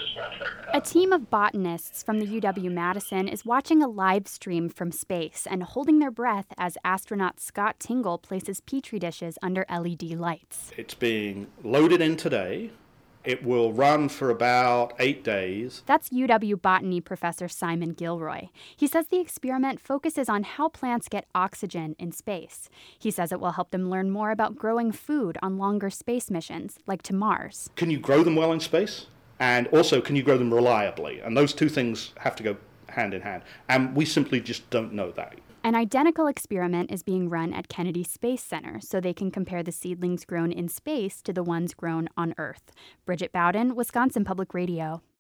A team of botanists from the UW-Madison is watching a live stream from space and holding their breath as astronaut Scott Tingle places petri dishes under LED lights. It's being loaded in today. It will run for about 8 days. That's UW botany professor Simon Gilroy. He says the experiment focuses on how plants get oxygen in space. He says it will help them learn more about growing food on longer space missions, like to Mars. Can you grow them well in space? And also, can you grow them reliably? And those two things have to go hand in hand. And we simply just don't know that. An identical experiment is being run at Kennedy Space Center so they can compare the seedlings grown in space to the ones grown on Earth. Bridget Bowden, Wisconsin Public Radio.